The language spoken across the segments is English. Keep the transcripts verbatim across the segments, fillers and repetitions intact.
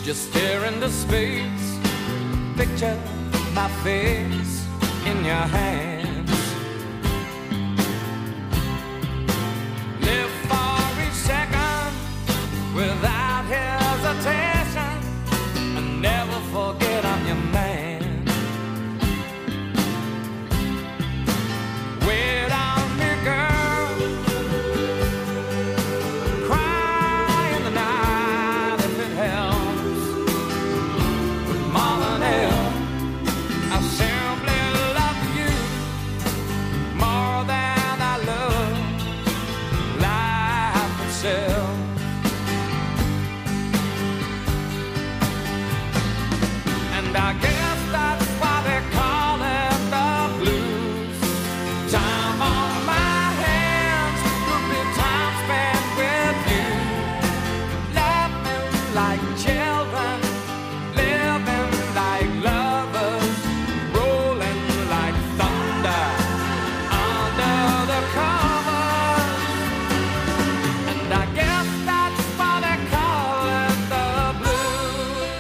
Just stare into space, picture my face in your hands. Live for each second without hesitation, and never forget I'm your man. Wait on me, girl, cry in the night if it helps. More than ever, I simply love you more than I love life itself. And I guess that's why they call it the blues. Time on my hands could be time spent with you. Loving like children, living like lovers, rolling like thunder under the covers. And I guess that's why they call it the blues.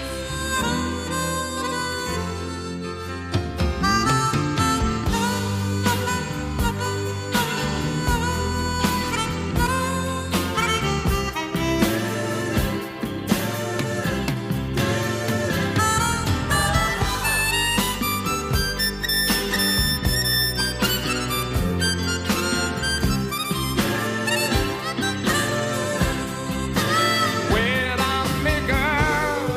Wait on me, girl,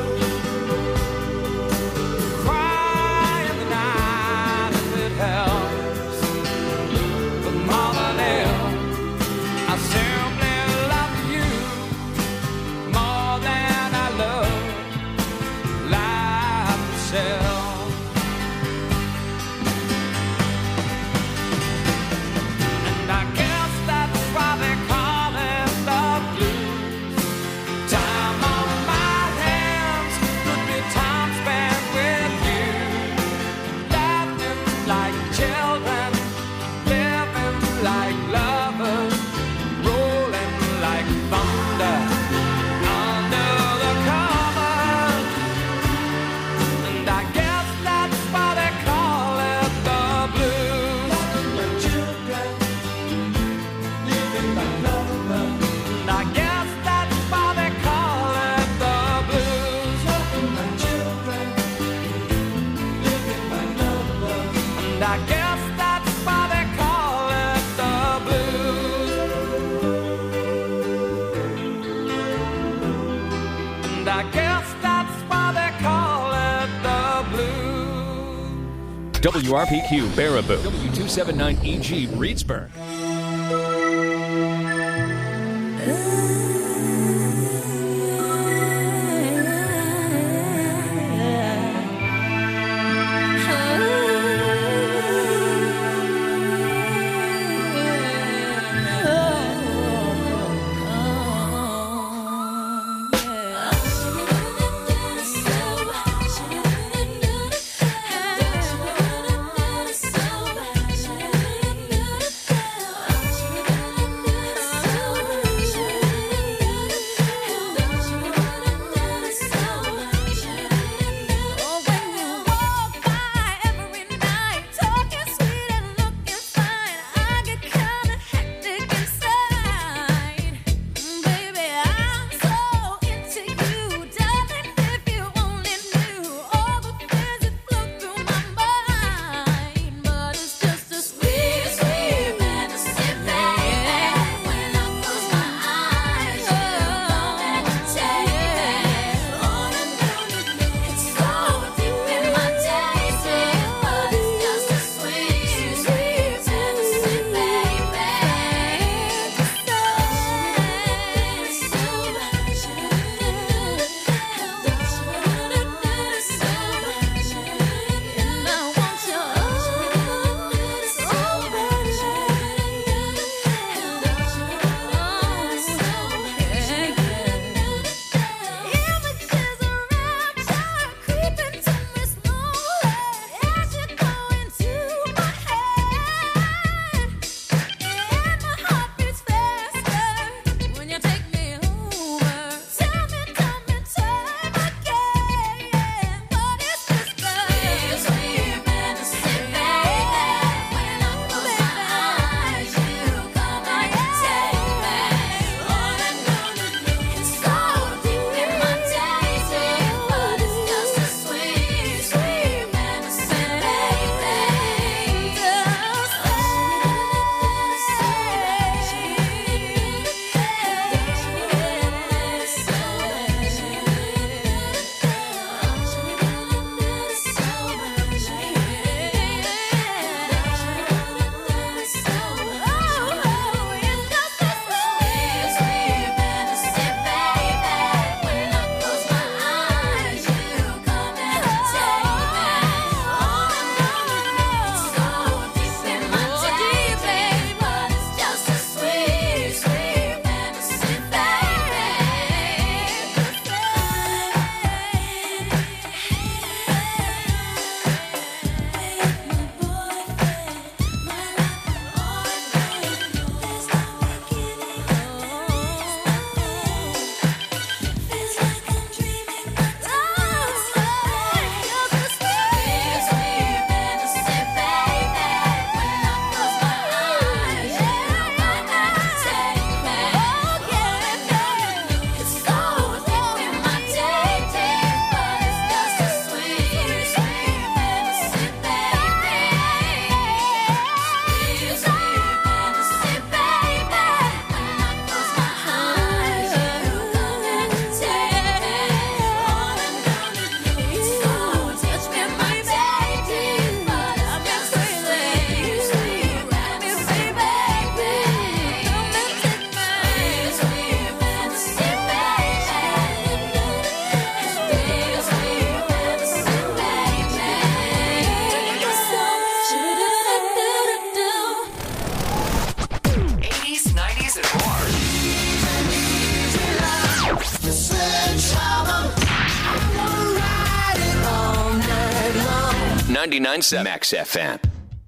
cry in the night if it helps. But more than ever, I simply love you more than I love life itself. And I guess that's why they call it the blues. Time on my hands could be time spent with you. Laughing like children, living like lovers, rolling like thunder under the covers. And I guess that's why they call it the blues. Like children, living like lovers. And I guess that's why they call it the blues. Like children, living like lovers. And I guess that's why they call it the blues. And I guess that's why they call it the blues. W R P Q Baraboo, W two seventy-nine E G Reedsburg. So ninety-nine point seven Max F M.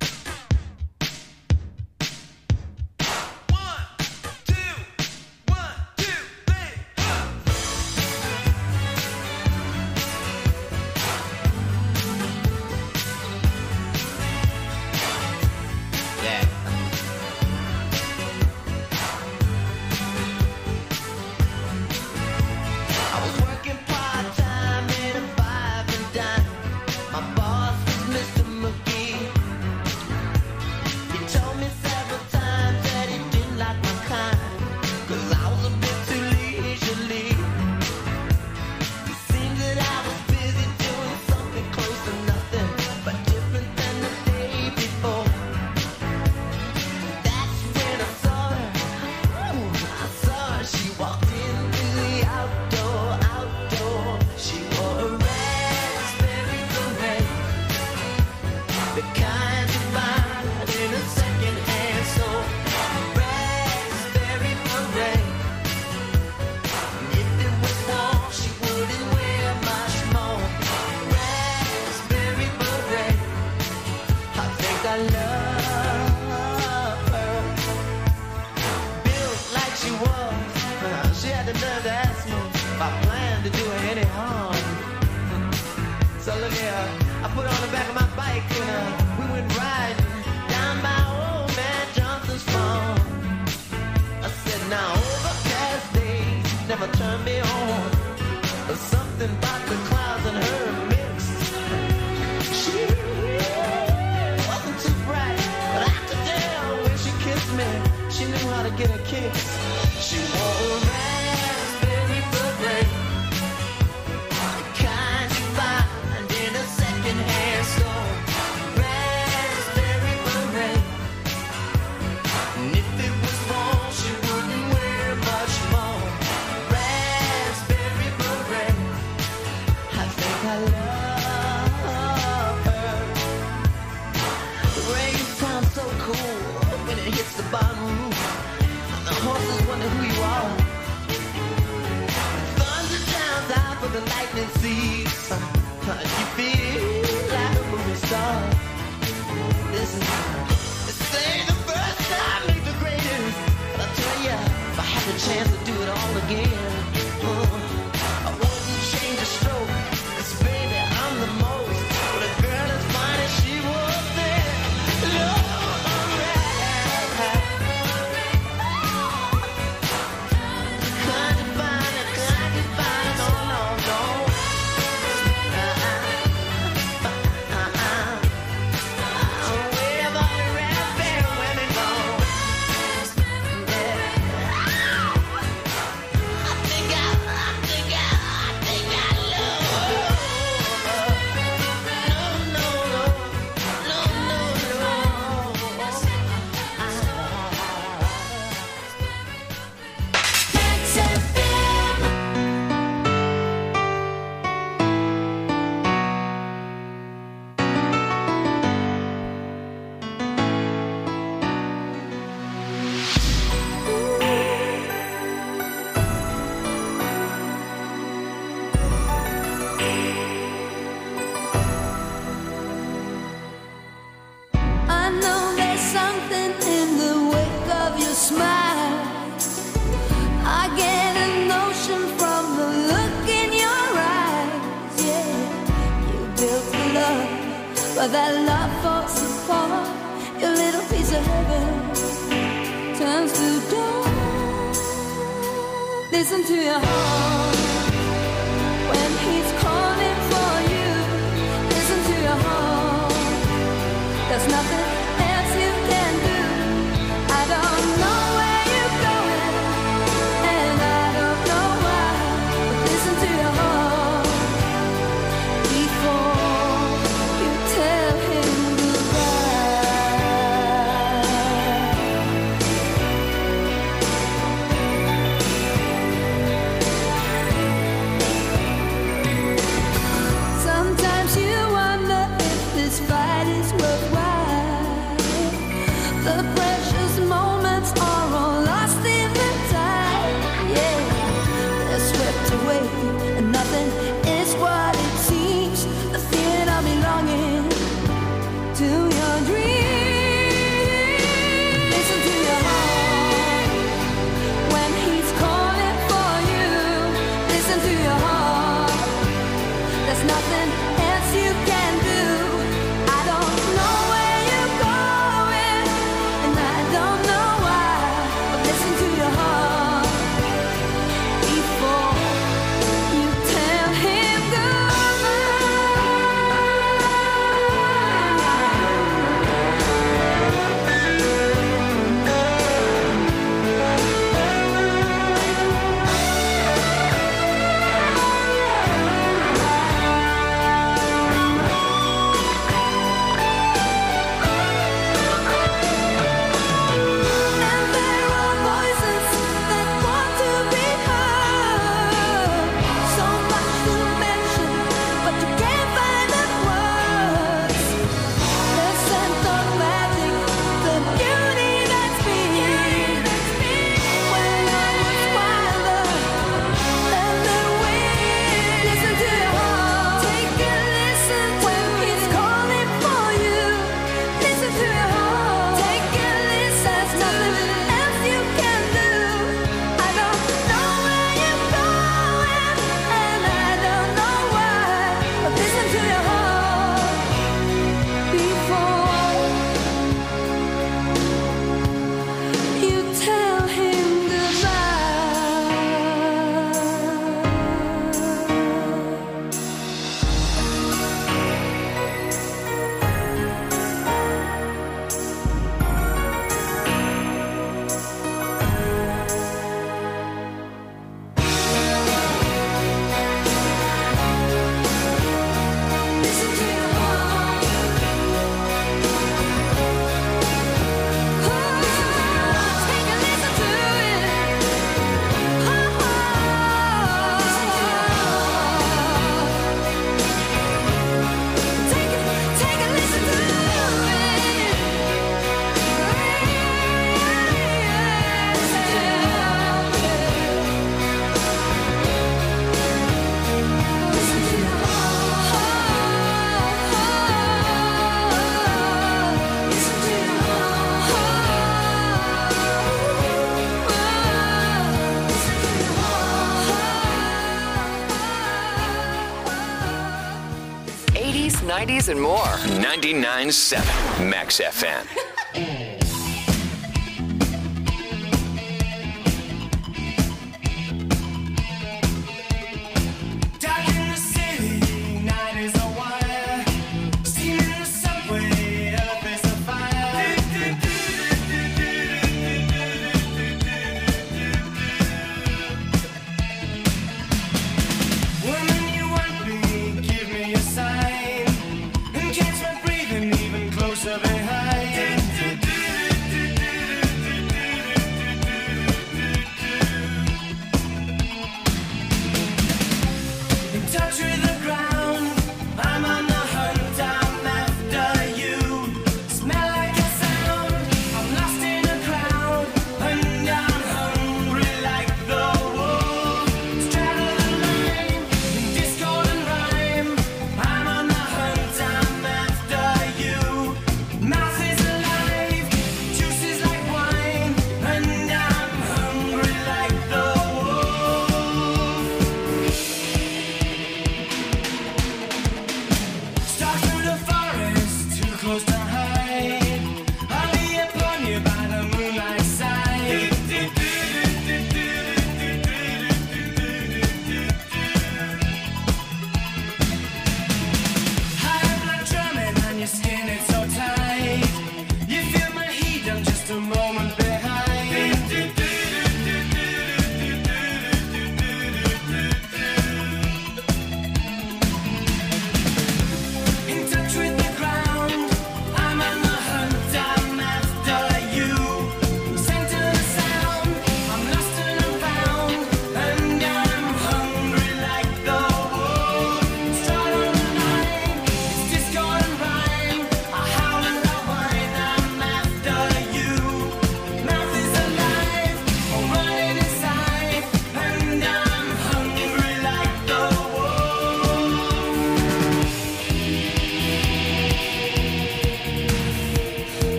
But that love falls apart. Your little piece of heaven turns to dawn. Listen to your heart when he's calling for you. Listen to your heart. There's nothing else you can do. I don't know where you're going, and I don't know why. But listen to your heart before tell him goodbye. nineties and more. ninety-nine point seven Max F M. Closer behind.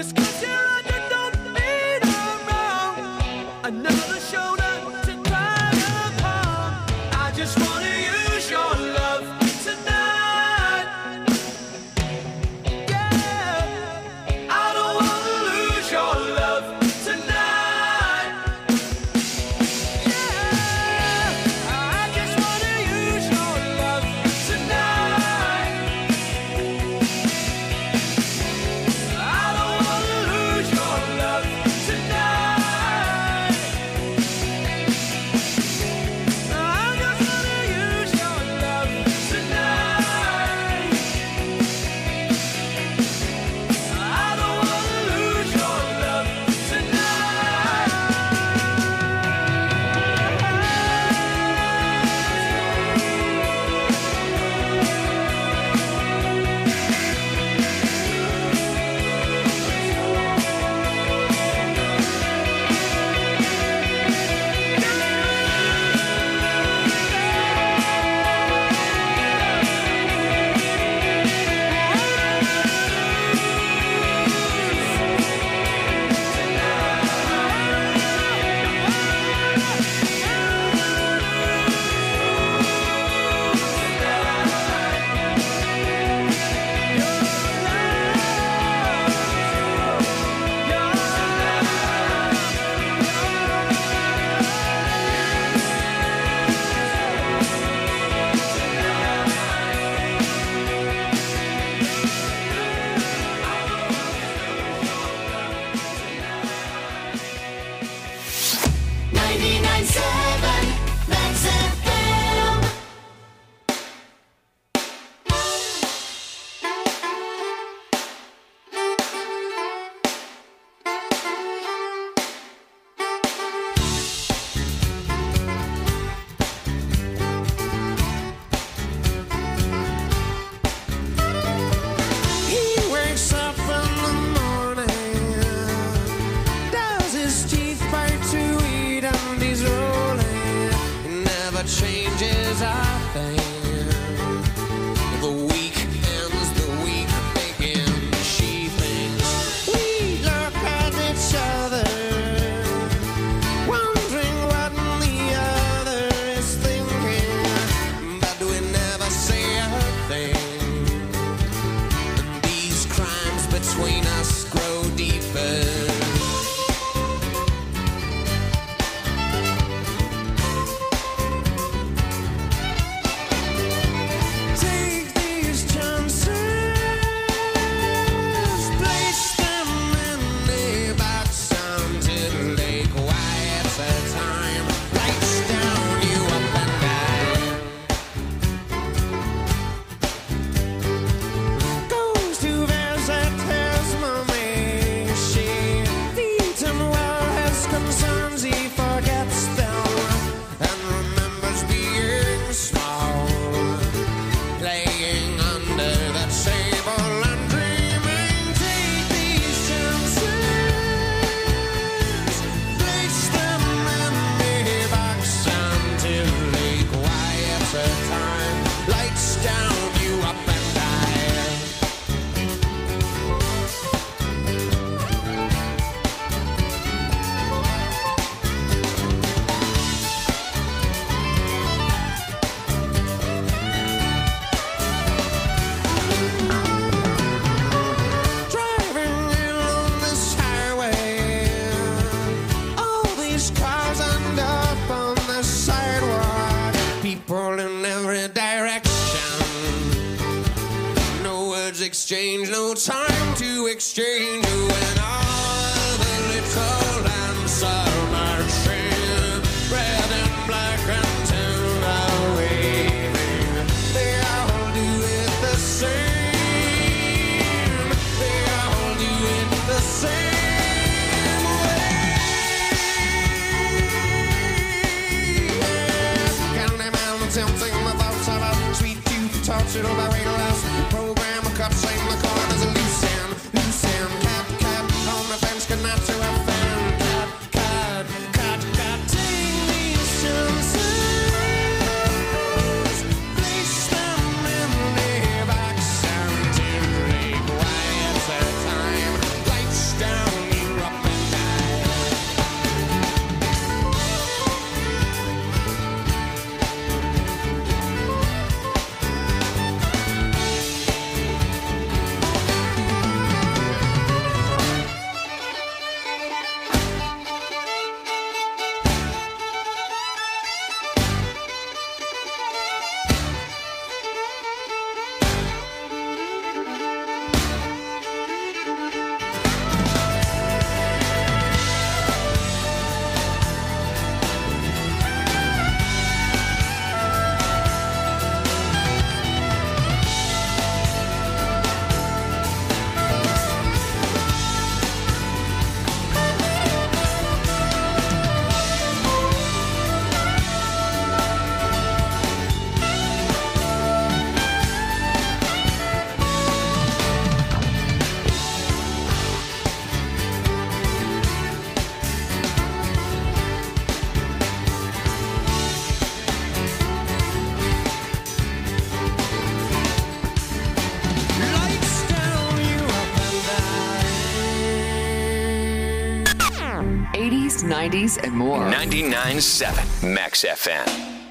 Just 'cause you're on, you don't mean I'm wrong. Another shoulder to cry upon. I just wanna use your love tonight. Yeah, I don't wanna lose your love tonight. Yeah, I just wanna use your love tonight. I don't wanna lose your love tonight. I just wanna use your love tonight. I don't wanna lose your love ninety-nine seven, Max F M. He wakes up in the morning, does his teeth bite to eat, and he's rolling. He never changes a thing. The week ends, the week begins. She thinks we look at each other, wondering what the other is thinking, but we never say a thing. And these crimes between us grow deeper. Take these chances, place them in the box until they quiet the time. Lights down, you up and down. Goes to visit his mommy. She feeds him well, his concerns he forgets them, and remembers being small, playing under the table and dreaming. Take these chances, place them in the box until they quiet the time. Lights down, you up and down. Driving in on this highway, all these cars end up on the sidewalk. People in every direction. No words exchanged, no time to exchange. When all the little lamps are marching, red and black and ten are waving. They all do it the same. They all do it the same way. County Mountain, tempting my thoughts about sweet youth, tortured by radar house. Program a cup, saying the corners a loose end, loose end. Cap, cap, on the fence, good not to a fan. Cut, cut, cut, cut. Take these chances, place them in the box until they quiet the time. Lights nineties and more. ninety-nine point seven Max F M.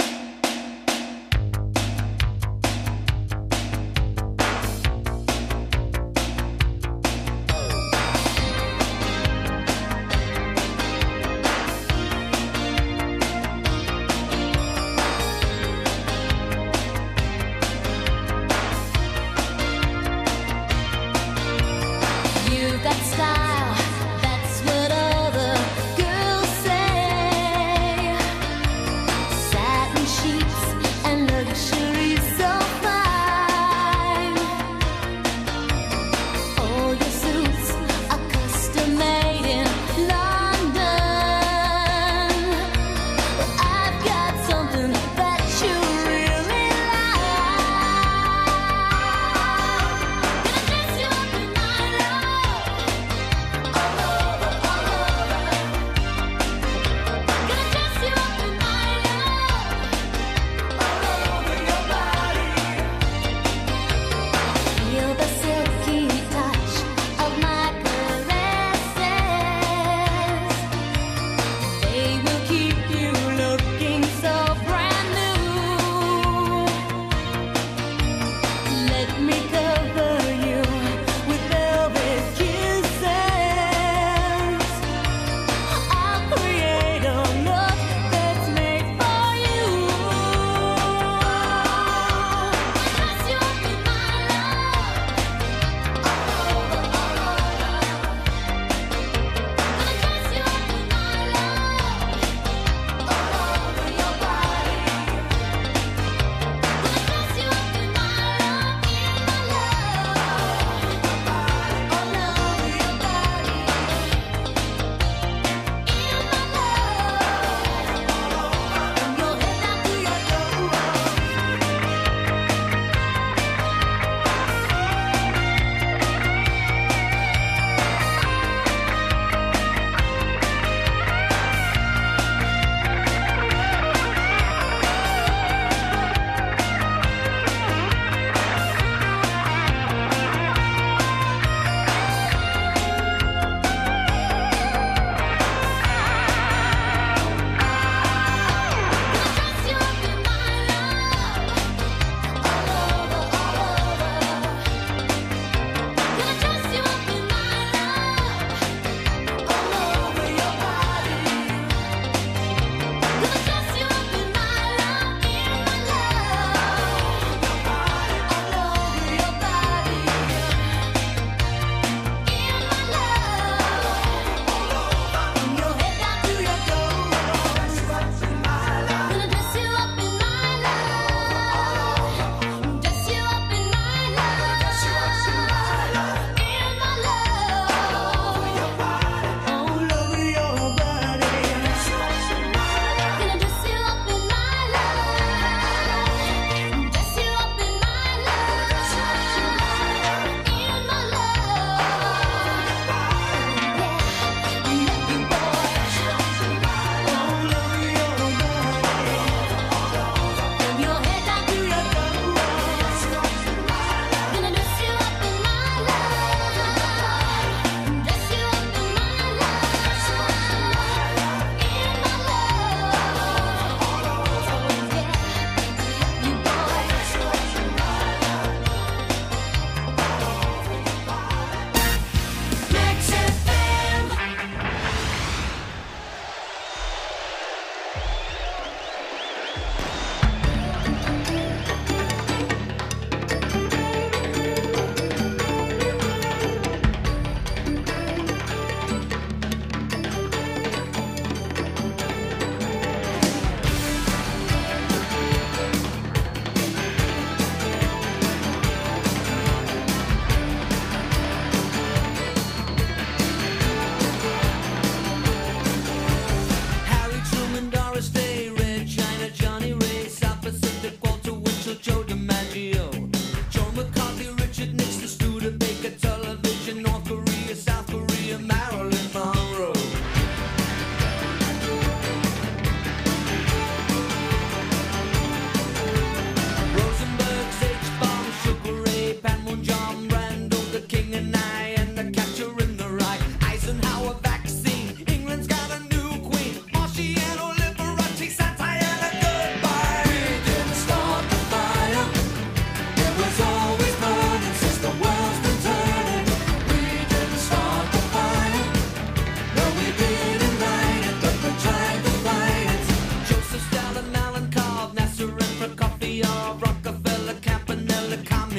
You've got style, that's what all the girls say. Satin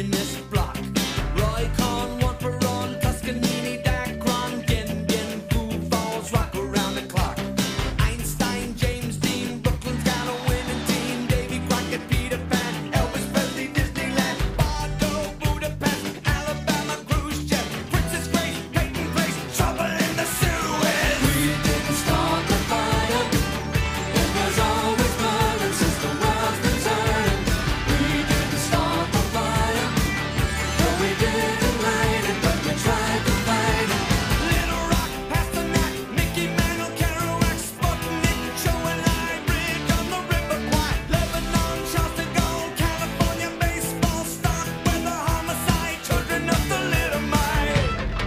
communist bloc. Roy Cohn, one for on, Toscanini, Dacron, Gin, Gin, Foo Falls, rock around the clock. Einstein, James Dean, Brooklyn's got a winning team. Davy Crockett, Peter Pan, Elvis Presley, Disneyland, Bordeaux, Budapest, Alabama, Khrushchev, Princess Grace, Peyton Place, trouble in the Suez. We didn't start the fire. It was always burning since the world's been turning. We didn't start the fire. No, we didn't light it, but we tried to fight it. Little Rock, Pasternak, Mickey Mantle, Kerouac, Sputnik, Joe and Hybrid on the River Kwai, Lebanon, Charleston Gold, California baseball stock, weather, homicide, children of the little mite.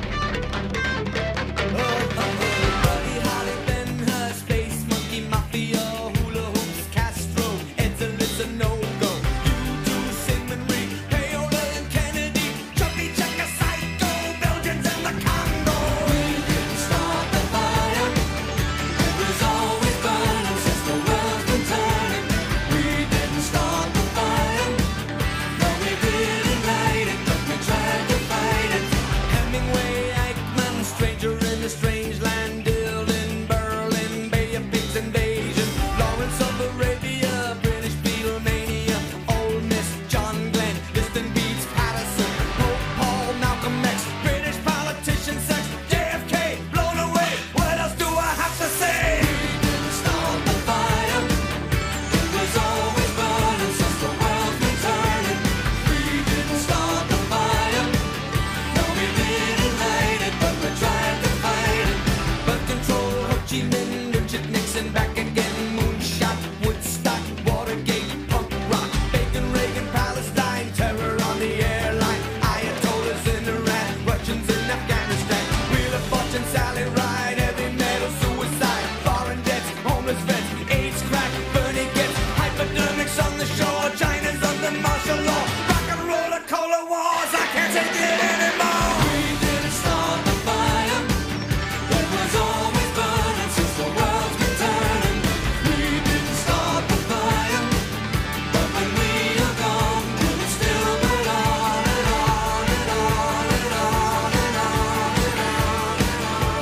Oh, oh, oh, Buddy Holly, Ben Hur, Space Monkey, Mafia, Hula Hoops, Castro, Edson, a no-go. U two, Sigmund Reed, Payola and Kennedy, Chubby Checker, Psycho, Belgians and the Congo. We didn't start the fire. It was always burning since the world's been turning. We didn't start the fire. No, we didn't light it, but we tried to fight it. Hemingway, Eichmann, Stranger in a Strange Land, Dylan, Berlin, Bay of Pigs invasion, Lawrence of Arabia, British Beatlemania, Ole Miss, John Glenn, Liston Beats, Patterson, Pope Paul, Malcolm X, British politician sex, J F K, blown away. What else do I have to say? We didn't start the fire. It was always burning since the world's been turning. We didn't start the fire. No, we didn't light it, but we tried to fight it. But control, Ho Chi Minh, Richard Nixon, back again, moonshot, Woodstock, Watergate, punk rock, Bacon, Reagan, Palestine, terror on the airline, Ayatollahs in Iran, Russians in Afghanistan, Wheel of Fortune, Sally Ride, heavy metal, suicide, foreign debts, homeless vets, AIDS, crack, Bernie gets, hypodermics on the shore, China's under martial law, rock and roller, cola wars, I can't take it anymore. We didn't start the fire. It was always burning since the world's been turning. We didn't start the fire, but when we are gone, will it still burn on and on and on and on and on and on and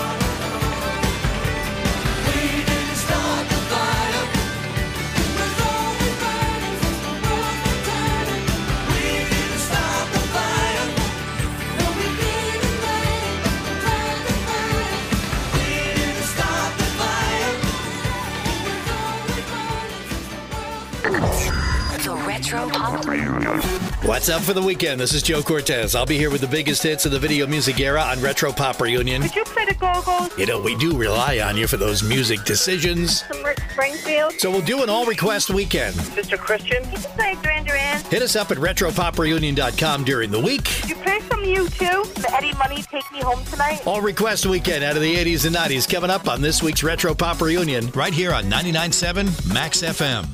on? We didn't start the fire. It was always burning since the world's been turning. We didn't start the fire. No, we didn't light it, but we tried to fight it. We didn't start the fire. It was always burning since the world's been turning. The Retro Pop. What's up for the weekend? This is Joe Cortez. I'll be here with the biggest hits of the video music era on Retro Pop Reunion. Could you play the Go-Go's? You know, we do rely on you for those music decisions. Some Rick Springfield? So we'll do an all-request weekend. Mister Christian? Could you play Duran Duran? Hit us up at retro pop reunion dot com during the week. Could you play some U two? The Eddie Money Take Me Home Tonight? All request weekend out of the eighties and nineties coming up on this week's Retro Pop Reunion right here on ninety-nine point seven Max F M.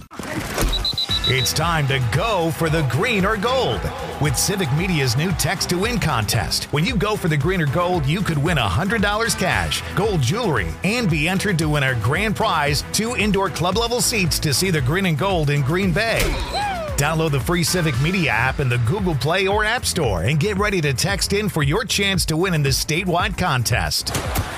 It's time to go for the green or gold with Civic Media's new Text to Win contest. When you go for the green or gold, you could win one hundred dollars cash, gold jewelry, and be entered to win our grand prize, two indoor club-level seats to see the green and gold in Green Bay. Download the free Civic Media app in the Google Play or App Store and get ready to text in for your chance to win in this statewide contest.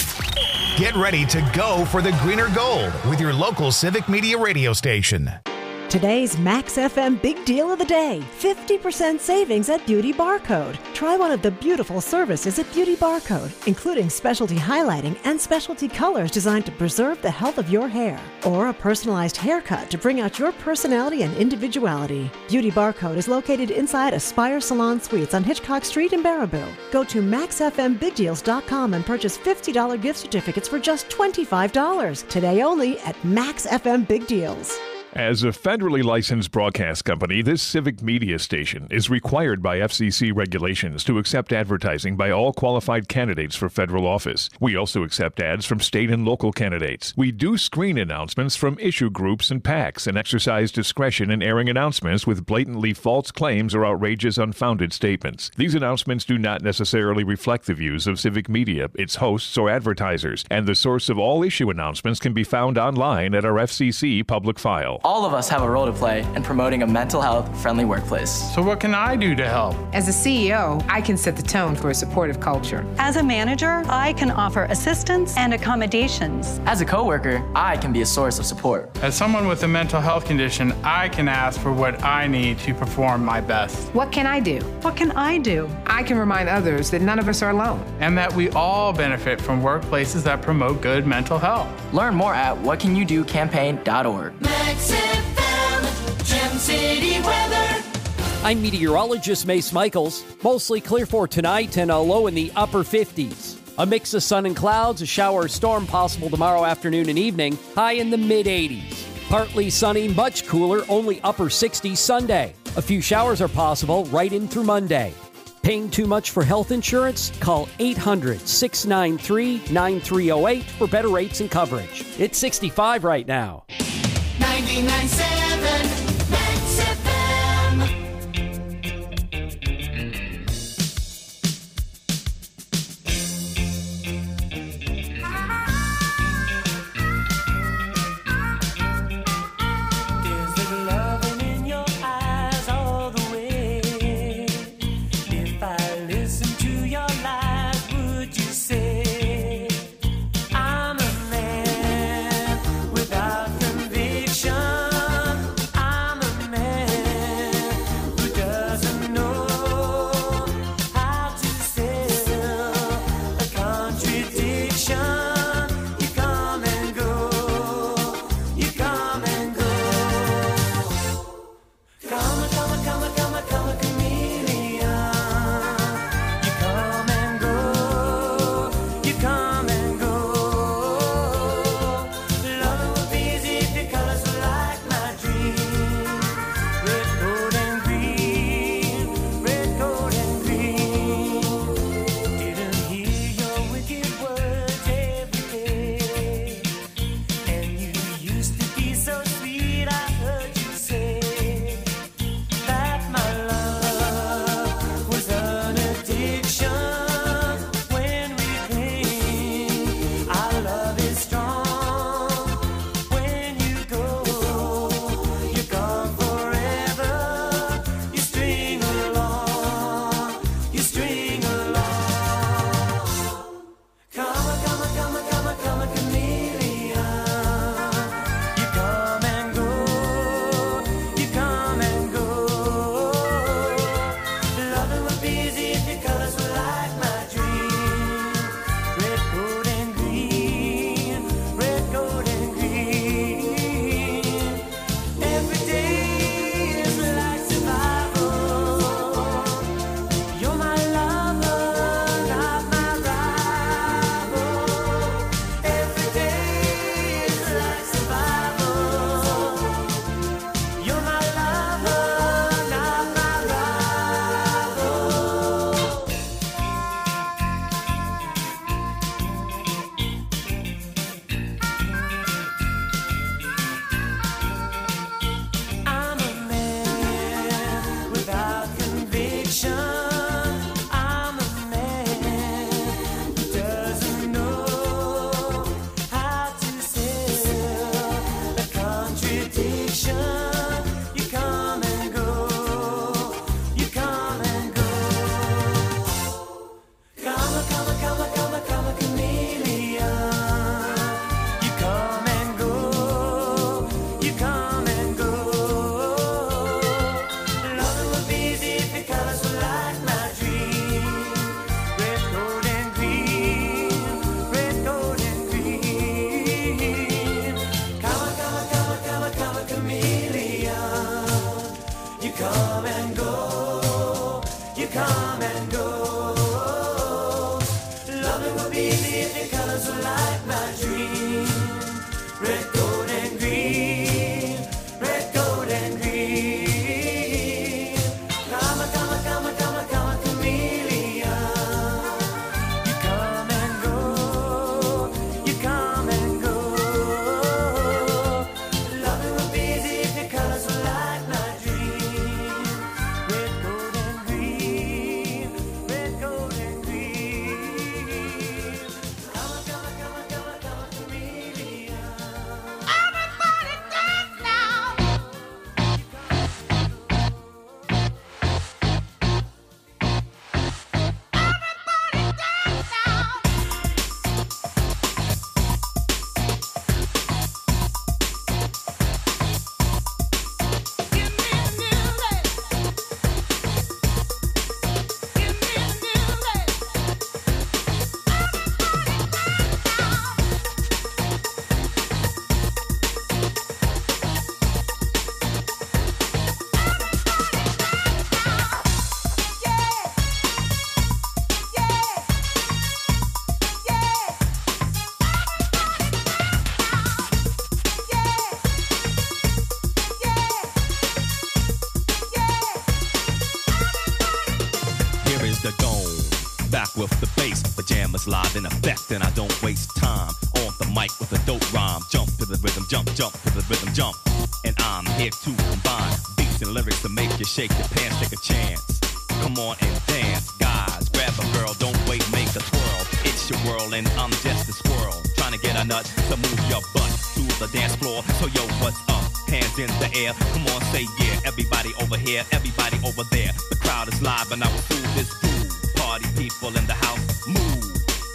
Get ready to go for the green or gold with your local Civic Media radio station. Today's Max F M Big Deal of the Day, fifty percent savings at Beauty Barcode. Try one of the beautiful services at Beauty Barcode, including specialty highlighting and specialty colors designed to preserve the health of your hair, or a personalized haircut to bring out your personality and individuality. Beauty Barcode is located inside Aspire Salon Suites on Hitchcock Street in Baraboo. Go to max f m big deals dot com and purchase fifty dollars gift certificates for just twenty-five dollars. Today only at Max F M Big Deals. As a federally licensed broadcast company, this Civic Media station is required by F C C regulations to accept advertising by all qualified candidates for federal office. We also accept ads from state and local candidates. We do screen announcements from issue groups and PACs and exercise discretion in airing announcements with blatantly false claims or outrageous unfounded statements. These announcements do not necessarily reflect the views of Civic Media, its hosts, or advertisers, and the source of all issue announcements can be found online at our F C C public file. All of us have a role to play in promoting a mental health-friendly workplace. So what can I do to help? As a C E O, I can set the tone for a supportive culture. As a manager, I can offer assistance and accommodations. As a coworker, I can be a source of support. As someone with a mental health condition, I can ask for what I need to perform my best. What can I do? What can I do? I can remind others that none of us are alone. And that we all benefit from workplaces that promote good mental health. Learn more at what can you do campaign dot org. Max F M, Gem City weather. I'm meteorologist Mace Michaels. Mostly clear for tonight and a low in the upper fifties. A mix of sun and clouds, a shower or storm possible tomorrow afternoon and evening, high in the mid-eighties. Partly sunny, much cooler, only upper sixties Sunday. A few showers are possible right in through Monday. Paying too much for health insurance? Call eight hundred, six nine three, nine three zero eight for better rates and coverage. It's sixty-five right now. ninety-nine point seven Max F M. the dome. Back with the bass, pajamas live in effect, and I don't waste time on the mic with a dope rhyme. Jump to the rhythm, jump, jump to the rhythm, jump. And I'm here to combine beats and lyrics to make you shake your pants, take a chance. Come on and dance, guys. Grab a girl, don't wait, make a twirl. It's your world and I'm just a squirrel. Trying to get a nut to move your butt to the dance floor. So yo, what's up? Hands in the air. Come on, say yeah. Everybody over here, everybody over there. The crowd is live and I will do this groove. Party people in the house, move.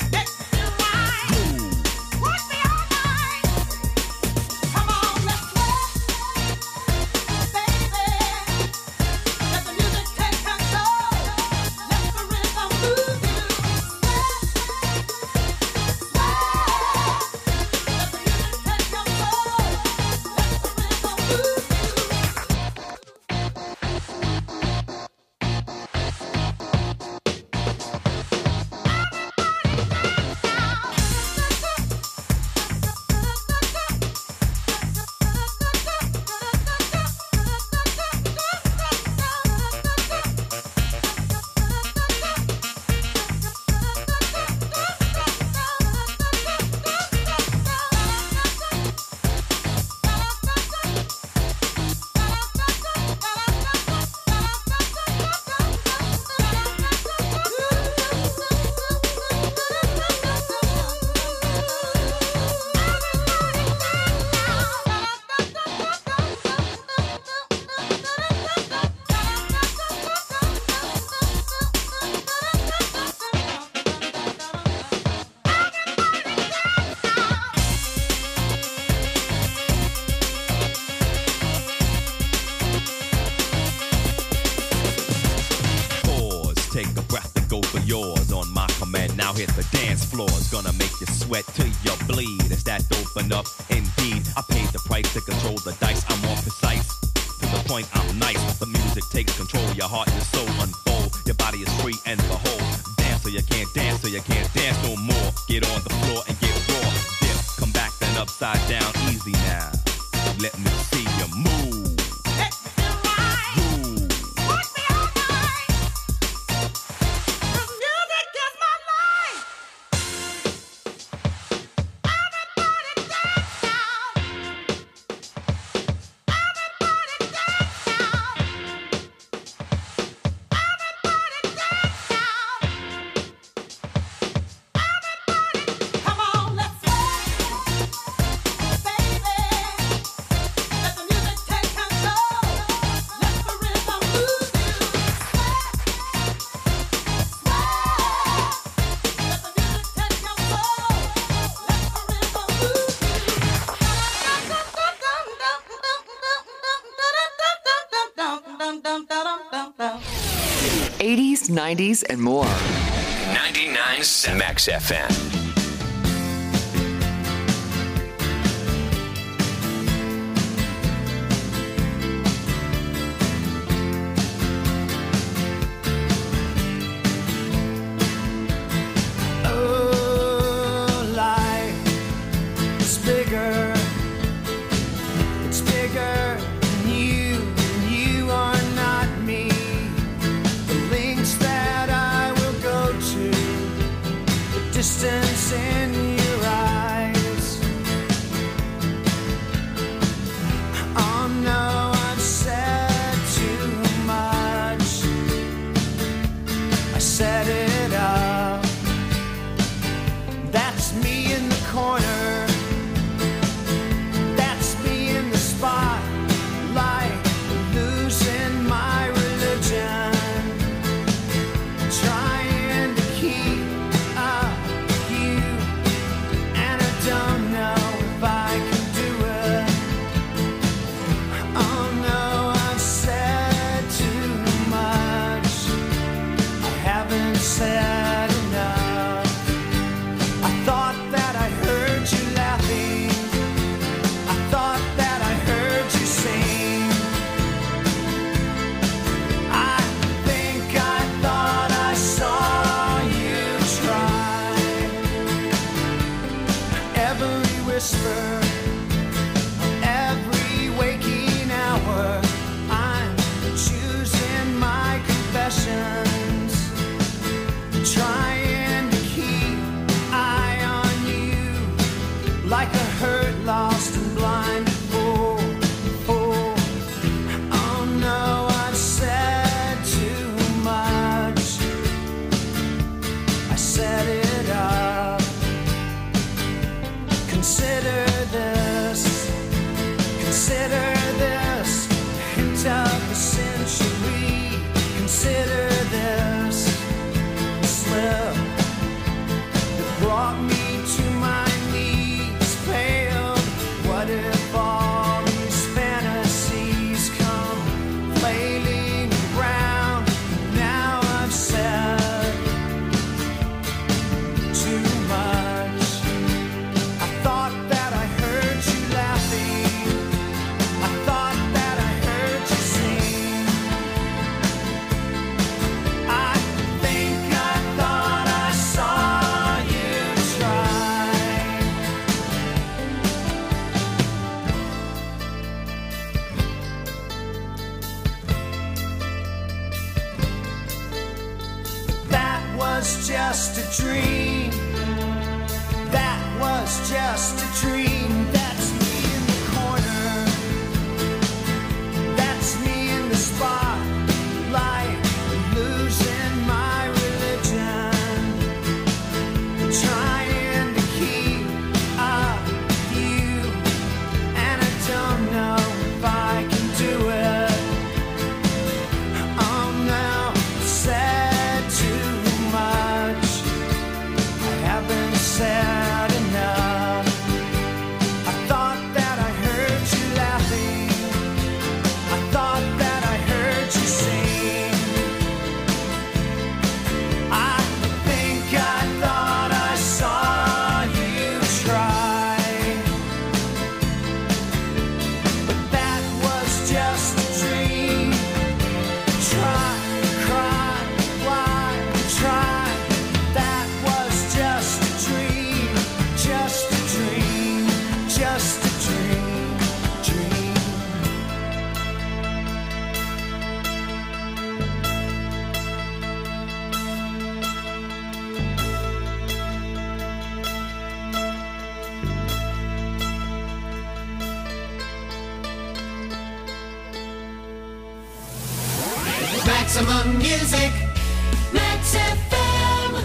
Hit the dance floor, it's gonna make you sweat till you bleed. Is that dope enough? Indeed, I paid the price to control the dice. I'm more precise, to the point I'm nice. The music takes control, your heart and soul unfold. Your body is free and behold. Dance so you can't dance, so you can't dance no more. Get on the floor and get raw. Dip, come back then upside down, easy now. Let me see you move. eighties, nineties, and more. ninety-nine point seven Max F M. Distance in your eyes. Oh no, I've said too much. I set it up. That's me in the corner. That's me in the spotlight, losing my religion, trying to keep up. trying to keep eye on you like a hurt, lost and blind fool. Oh, oh no, I've said too much. I set it up. Consider this, consider this, hint of the century. Consider this slip that brought me to my knees, failed. What if all these fantasies come flailing around? Now I've said too much. I thought that I heard you laughing. I thought that I heard you sing. I think I thought I saw you try. That was just a dream. That was just a dream. That's me in the corner. That's me in the spotlight, losing my religion, trying to keep up with you, and I don't know if I can do it. Oh no, I've said too much. I haven't said enough. I thought that I heard you laughing. I thought that I heard you sing. I think I thought I saw you try. But that was just a dream. Try, cry, why, try. That was just a dream. Just a dream. Just a dream. Dream. Maximum music, Max F M.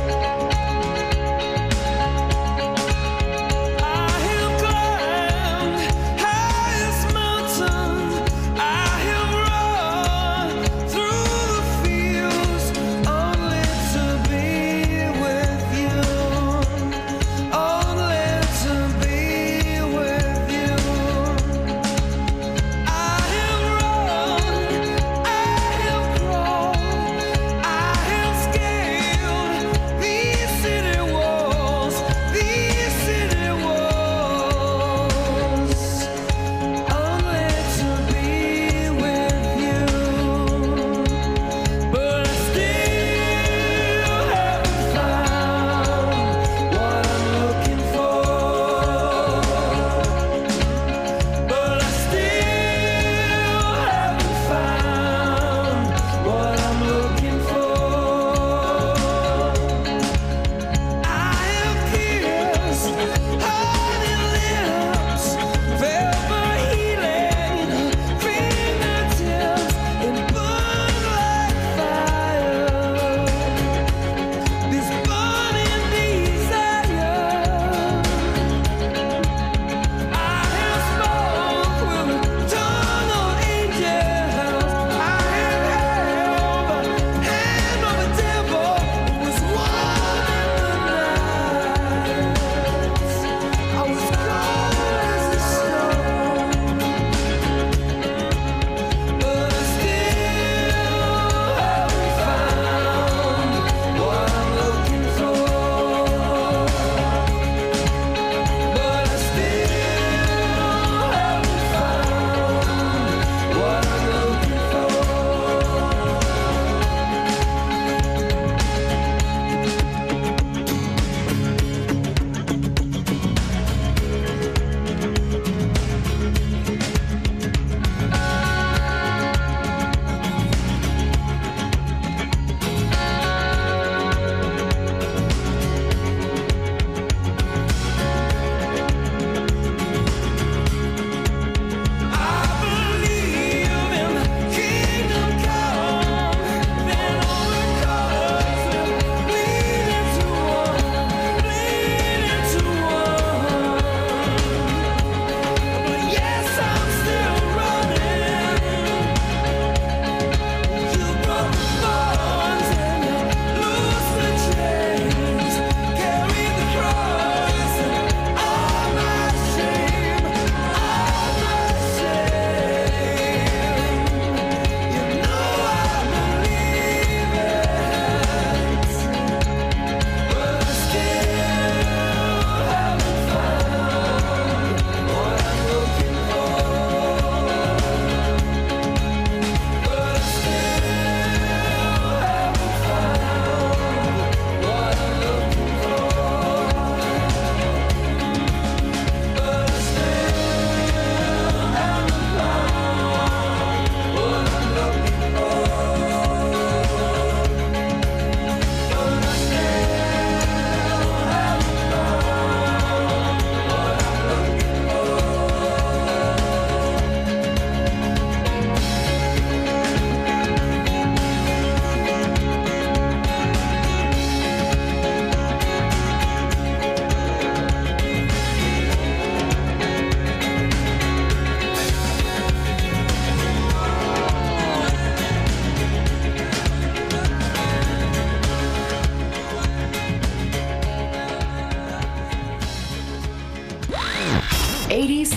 I am glad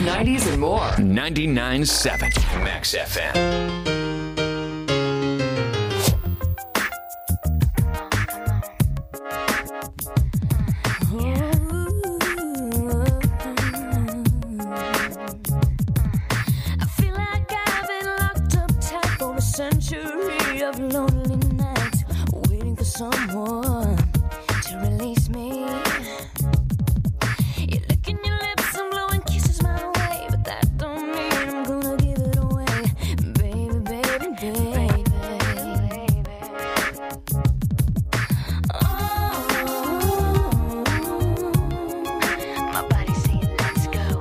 nineties, and more. ninety-nine point seven Max F M. Century of lonely nights, waiting for someone to release me. You're licking your lips and blowing kisses my way, but that don't mean I'm gonna give it away, baby, baby, baby, baby. Oh, my body's saying let's go.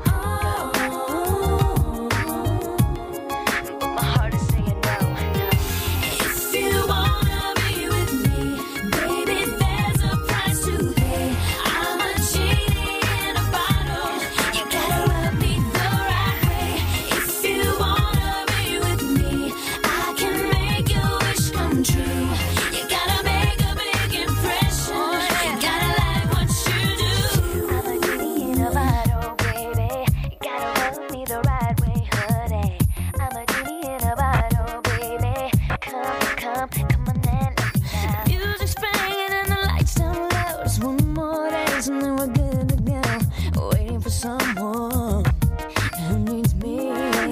Oh, but my heart is saying no. If you wanna be with me, baby, there's a price to pay. I'm a genie in a bottle. You gotta love me the right way. If you wanna be with me, I can make your wish come true. You gotta make a big impression. You gotta like what you do. I'm a genie in a bottle, baby. You gotta love me the right way, honey. I'm a genie in a bottle, baby. Come, come, come on and let me out. Music's playing and the lights down low. Just one more dance and then we're good to go. Waiting for someone who needs me.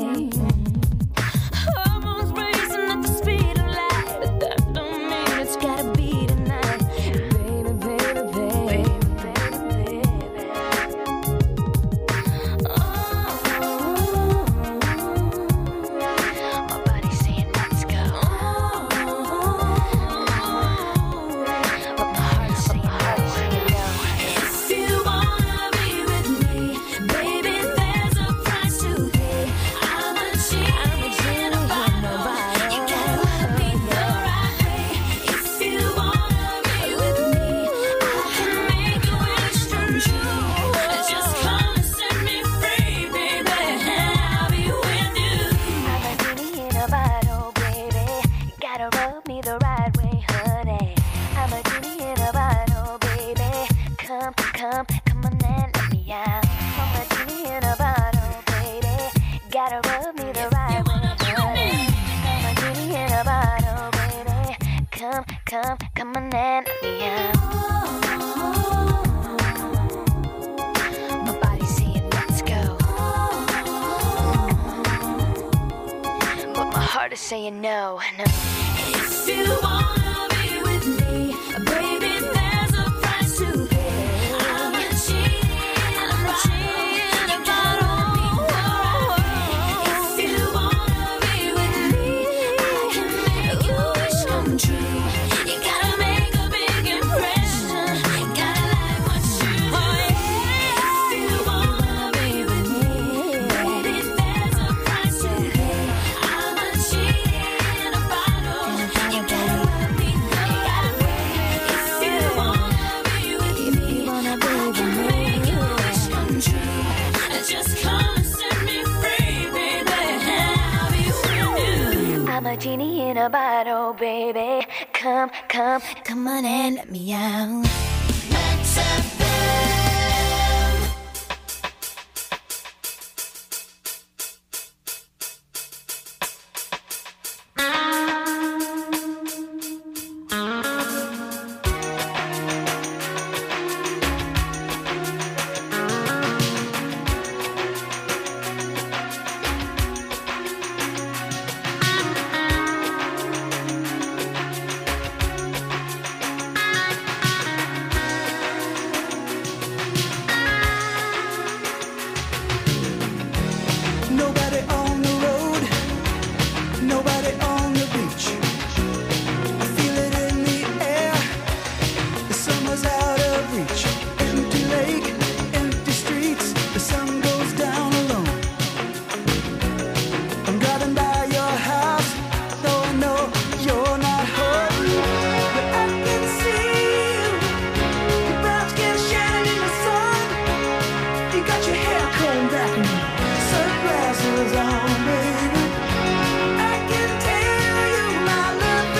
Hormones racing at the speed of light, but that don't mean it's gotta be tonight. Baby, baby, baby, baby, baby. Oh, my body's saying let's go. But my heart's saying no. If you wanna be with me, baby, there's a price to pay. I'm a genie in a bottle. You gotta love me the right way. If you wanna be with me, I can make your wish come true. Just come and set me free, baby, and I'll be with you. I'm a genie in a bottle, baby. You gotta rub me the right way, honey. I'm a genie in a bottle, baby. Come, come, come on and let me out. I'm a genie in a bottle, baby. Gotta rub me the right way, honey. I'm a genie in a bottle, baby. Come, come, come on and let me out. My body's saying let's go, but my heart is saying no, no. If you wanna be with me, baby, there's a price to pay. I'm a genie, I'm a genie in a bottle. If you wanna be with me, I can make your wish come true. You gotta make a big impression. You gotta like what you do. If you wanna be with me, baby, there's a price to pay. I'm a genie in a bottle. You gotta love me the right way. If you wanna be with me, I can make your wish come true. Just come and set me free, baby, and I'll be with you. I'm a genie in a bottle, baby. Come, come, come on and let me out. Max F M. Nobody on the road, nobody on the beach. I feel it in the air, the summer's out of reach. Empty lake, empty streets, the sun goes down alone. I'm driving by